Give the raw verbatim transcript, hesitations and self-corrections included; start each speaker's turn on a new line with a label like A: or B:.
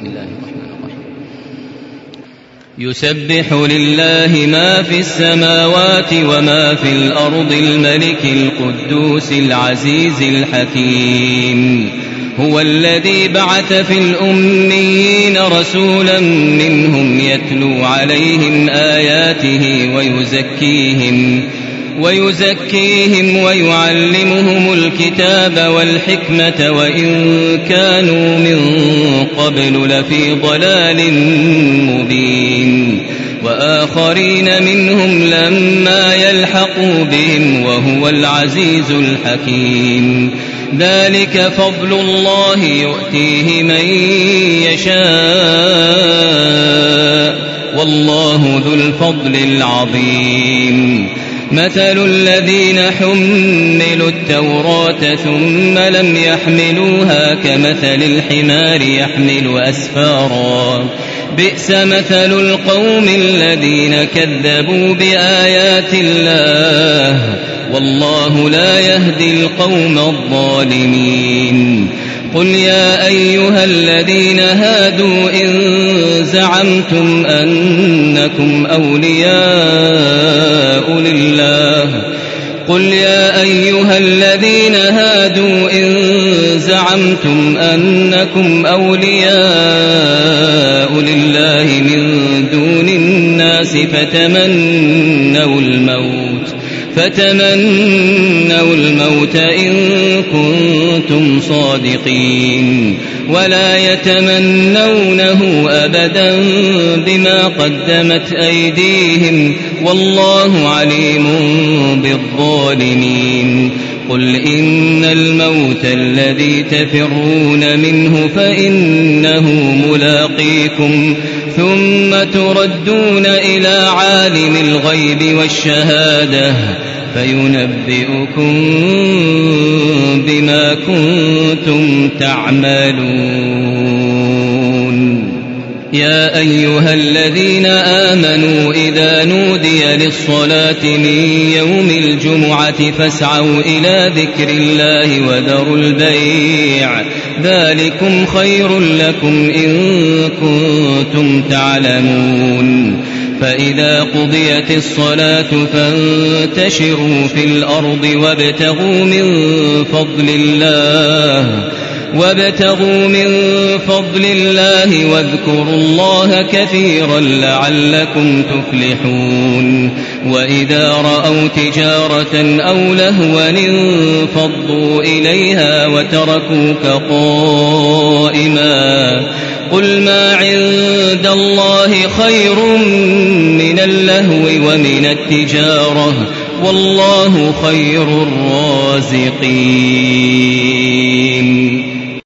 A: بسم الله الرحمن الرحيم. يسبح لله ما في السماوات وما في الأرض الملك القدوس العزيز الحكيم. هو الذي بعث في الأميين رسولا منهم يتلو عليهم آياته ويزكيهم ويزكيهم ويعلمهم الكتاب والحكمة وإن كانوا من قبل لفي ضلال مبين. وآخرين منهم لما يلحقوا بهم وهو العزيز الحكيم. ذلك فضل الله يؤتيه من يشاء والله ذو الفضل العظيم. مثل الذين حملوا التوراة ثم لم يحملوها كمثل الحمار يحمل أسفارا بئس مثل القوم الذين كذبوا بآيات الله والله لا يهدي القوم الظالمين. قل يا أيها الذين هادوا إن زعمتم أنكم أولياء لله قل يا أيها الذين هادوا إن زعمتم أنكم أولياء لله من دون الناس فتمنوا الموت فتمنوا الموت إن كنتم صادقين ولا يتمنونه أبدا بما قدمت أيديهم والله عليم بالظالمين. قل إن الموت الذي تفرون منه فإنه ملاقيكم ثم تردون إلى عالم الغيب والشهادة فينبئكم بما كنتم تعملون. يا أيها الذين آمنوا إذا نودي للصلاة من يوم الجمعة فاسعوا إلى ذكر الله وذروا البيع ذلكم خير لكم إن كنتم تعلمون. فإذا قضيت الصلاة فانتشروا في الأرض وابتغوا من فضل الله وابتغوا من فضل الله واذكروا الله كثيرا لعلكم تفلحون. وإذا رأوا تجارة أو لهوا انفضوا إليها وتركوك قائما قل ما عند الله خير من اللهو ومن التجارة والله خير الرازقين.